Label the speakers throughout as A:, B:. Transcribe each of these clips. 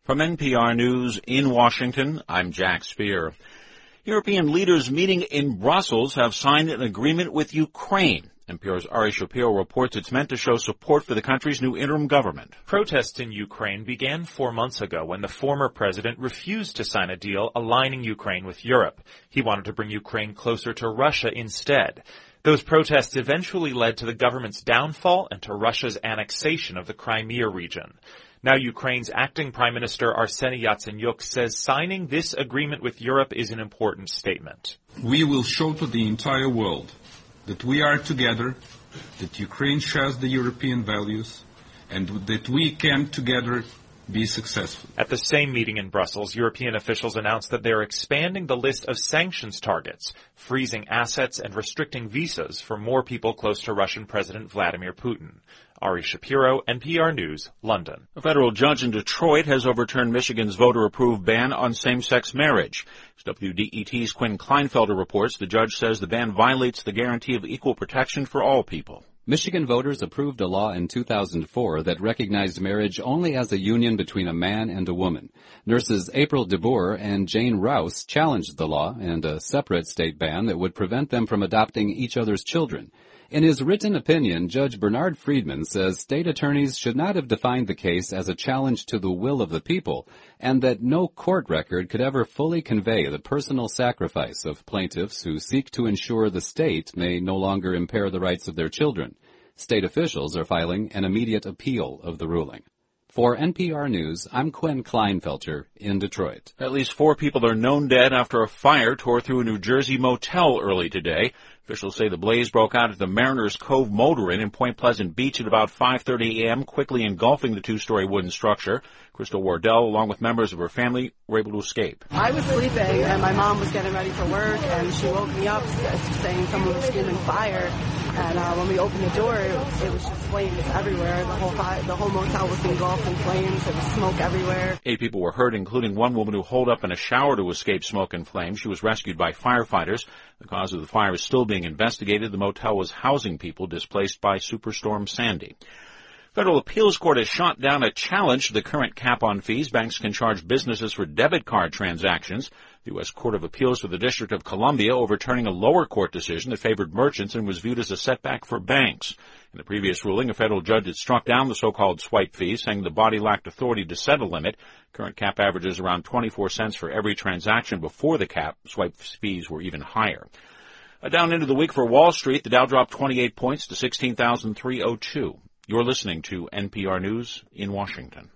A: From NPR News in Washington, I'm Jack Speer. European leaders meeting in Brussels have signed an agreement with Ukraine. NPR's Ari Shapiro reports it's meant to show support for the country's new interim government.
B: Protests in Ukraine began 4 months ago when the former president refused to sign a deal aligning Ukraine with Europe. He wanted to bring Ukraine closer to Russia instead. Those protests eventually led to the government's downfall and to Russia's annexation of the Crimea region. Now Ukraine's acting Prime Minister Arseniy Yatsenyuk says signing this agreement with Europe is an important statement.
C: We will show to the entire world that we are together, that Ukraine shares the European values, and that we can together be successful.
B: At the same meeting in Brussels, European officials announced that they are expanding the list of sanctions targets, freezing assets and restricting visas for more people close to Russian President Vladimir Putin. Ari Shapiro, NPR News, London.
A: A federal judge in Detroit has overturned Michigan's voter-approved ban on same-sex marriage. As WDET's Quinn Kleinfelder reports, the judge says the ban violates the guarantee of equal protection for all people.
D: Michigan voters approved a law in 2004 that recognized marriage only as a union between a man and a woman. Nurses April DeBoer and Jane Rouse challenged the law and a separate state ban that would prevent them from adopting each other's children. In his written opinion, Judge Bernard Friedman says state attorneys should not have defined the case as a challenge to the will of the people, and that no court record could ever fully convey the personal sacrifice of plaintiffs who seek to ensure the state may no longer impair the rights of their children. State officials are filing an immediate appeal of the ruling. For NPR News, I'm Quinn Kleinfelter in Detroit.
A: At least 4 people are known dead after a fire tore through a New Jersey motel early today. Officials say the blaze broke out at the Mariners Cove Motor Inn in Point Pleasant Beach at about 5:30 a.m., quickly engulfing the 2-story wooden structure. Crystal Wardell, along with members of her family, were able to escape.
E: I was sleeping, and my mom was getting ready for work, and she woke me up saying someone was screaming fire. And when we opened the door, it was just flames everywhere. The whole motel was engulfed in flames. There was smoke everywhere.
A: 8 people were hurt, including one woman who holed up in a shower to escape smoke and flames. She was rescued by firefighters. The cause of the fire is still being investigated. The motel was housing people displaced by Superstorm Sandy. Federal appeals court has shot down a challenge to the current cap on fees banks can charge businesses for debit card transactions. The U.S. Court of Appeals for the District of Columbia overturning a lower court decision that favored merchants and was viewed as a setback for banks. In the previous ruling, a federal judge had struck down the so-called swipe fees, saying the body lacked authority to set a limit. Current cap averages around 24 cents for every transaction. Before the cap, swipe fees were even higher. Down into the week for Wall Street, the Dow dropped 28 points to 16,302. You're listening to NPR News in Washington.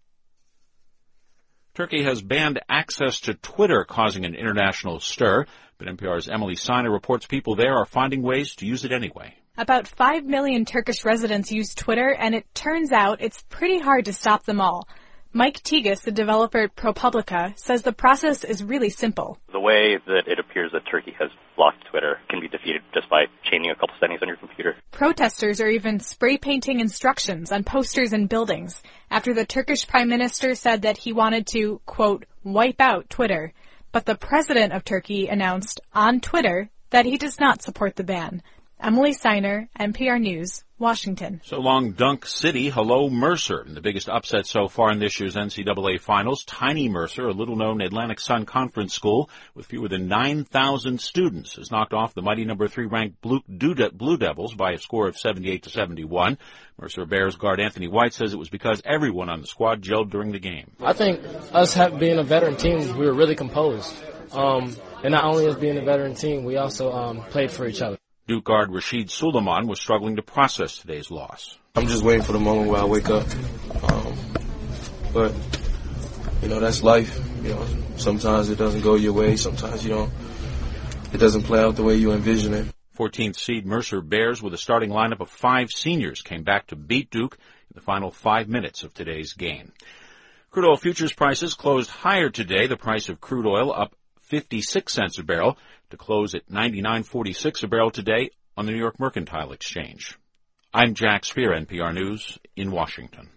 A: Turkey has banned access to Twitter, causing an international stir, but NPR's Emily Siner reports people there are finding ways to use it anyway.
F: About 5 million Turkish residents use Twitter, and it turns out it's pretty hard to stop them all. Mike Tigas, the developer at ProPublica, says the process is really simple.
G: The way that it appears that Turkey has blocked Twitter can be defeated just by changing a couple settings on your computer.
F: Protesters are even spray painting instructions on posters and buildings after the Turkish Prime Minister said that he wanted to, quote, wipe out Twitter. But the president of Turkey announced on Twitter that he does not support the ban. Emily Siner, NPR News, Washington.
A: So long, Dunk City. Hello, Mercer. The biggest upset so far in this year's NCAA Finals. Tiny Mercer, a little-known Atlantic Sun Conference school with fewer than 9,000 students, has knocked off the mighty number 3 ranked Blue Devils by a score of 78-71. Mercer Bears guard Anthony White says it was because everyone on the squad gelled during the game.
H: I think us being a veteran team, we were really composed. And not only as being a veteran team, we also played for each other.
A: Duke guard Rashid Suleiman was struggling to process today's loss.
I: I'm just waiting for the moment where I wake up. But, that's life. Sometimes it doesn't go your way. Sometimes it doesn't play out the way you envision it.
A: 14th seed Mercer Bears with a starting lineup of 5 seniors came back to beat Duke in the final 5 minutes of today's game. Crude oil futures prices closed higher today. The price of crude oil up 56 cents a barrel to close at $99.46 a barrel today on the New York Mercantile Exchange. I'm Jack Speer, NPR News in Washington.